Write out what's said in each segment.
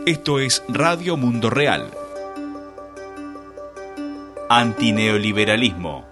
Esto es Radio Mundo Real. Antineoliberalismo.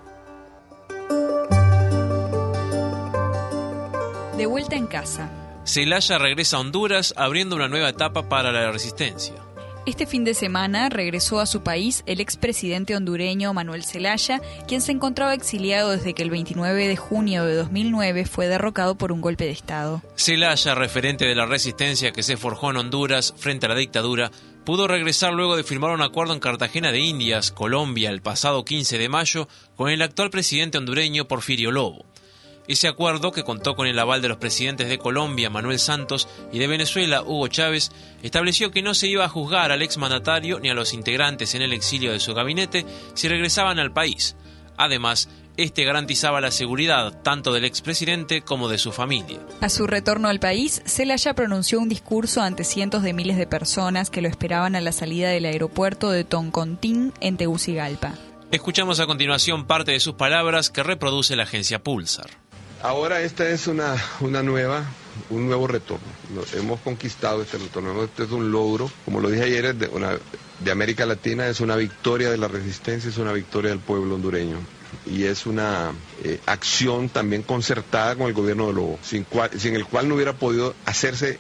De vuelta en casa. Zelaya regresa a Honduras abriendo una nueva etapa para la resistencia. Este fin de semana regresó a su país el expresidente hondureño Manuel Zelaya, quien se encontraba exiliado desde que el 29 de junio de 2009 fue derrocado por un golpe de Estado. Zelaya, referente de la resistencia que se forjó en Honduras frente a la dictadura, pudo regresar luego de firmar un acuerdo en Cartagena de Indias, Colombia, el pasado 15 de mayo, con el actual presidente hondureño Porfirio Lobo. Ese acuerdo, que contó con el aval de los presidentes de Colombia, Manuel Santos, y de Venezuela, Hugo Chávez, estableció que no se iba a juzgar al exmandatario ni a los integrantes en el exilio de su gabinete si regresaban al país. Además, este garantizaba la seguridad tanto del expresidente como de su familia. A su retorno al país, Zelaya pronunció un discurso ante cientos de miles de personas que lo esperaban a la salida del aeropuerto de Toncontín, en Tegucigalpa. Escuchamos a continuación parte de sus palabras que reproduce la agencia Pulsar. Ahora esta es un nuevo retorno. Hemos conquistado este retorno. Este es un logro, como lo dije ayer, de América Latina, es una victoria de la resistencia, es una victoria del pueblo hondureño. Y es una acción también concertada con el gobierno de Lobo, sin el cual no hubiera podido hacerse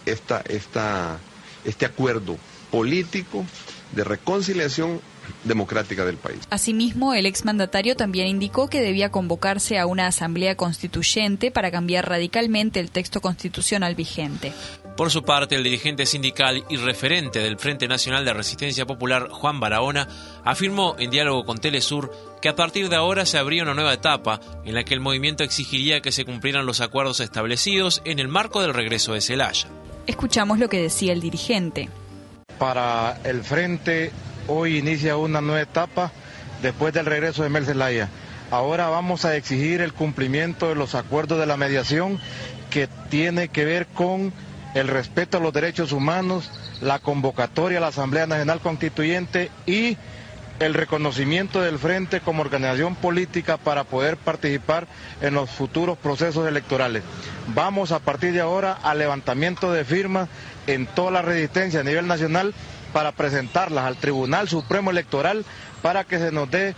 este acuerdo político de reconciliación democrática del país. Asimismo, el exmandatario también indicó que debía convocarse a una asamblea constituyente para cambiar radicalmente el texto constitucional vigente. Por su parte, el dirigente sindical y referente del Frente Nacional de Resistencia Popular, Juan Barahona, afirmó en diálogo con Telesur que a partir de ahora se abría una nueva etapa en la que el movimiento exigiría que se cumplieran los acuerdos establecidos en el marco del regreso de Zelaya. Escuchamos lo que decía el dirigente. Para el Frente, hoy inicia una nueva etapa después del regreso de Mel Zelaya. Ahora vamos a exigir el cumplimiento de los acuerdos de la mediación, que tiene que ver con el respeto a los derechos humanos, la convocatoria a la Asamblea Nacional Constituyente y el reconocimiento del Frente como organización política para poder participar en los futuros procesos electorales. Vamos a partir de ahora al levantamiento de firmas en toda la resistencia a nivel nacional para presentarlas al Tribunal Supremo Electoral para que se nos dé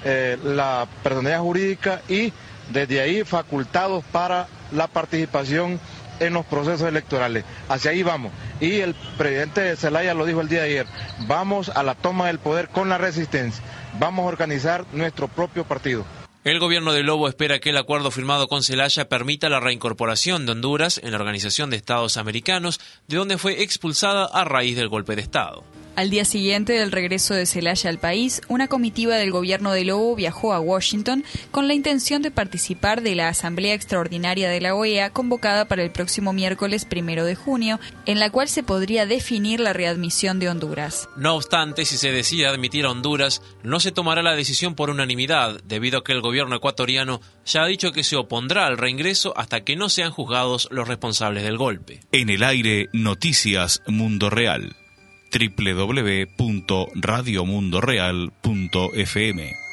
la personalidad jurídica y desde ahí facultados para la participación en los procesos electorales. Hacia ahí vamos. Y el presidente Zelaya lo dijo el día de ayer, vamos a la toma del poder con la resistencia, vamos a organizar nuestro propio partido. El gobierno de Lobo espera que el acuerdo firmado con Zelaya permita la reincorporación de Honduras en la Organización de Estados Americanos, de donde fue expulsada a raíz del golpe de Estado. Al día siguiente del regreso de Zelaya al país, una comitiva del gobierno de Lobo viajó a Washington con la intención de participar de la Asamblea Extraordinaria de la OEA convocada para el próximo miércoles 1 de junio, en la cual se podría definir la readmisión de Honduras. No obstante, si se decide admitir a Honduras, no se tomará la decisión por unanimidad, debido a que el gobierno ecuatoriano ya ha dicho que se opondrá al reingreso hasta que no sean juzgados los responsables del golpe. En el aire, Noticias Mundo Real. www.radiomundoreal.fm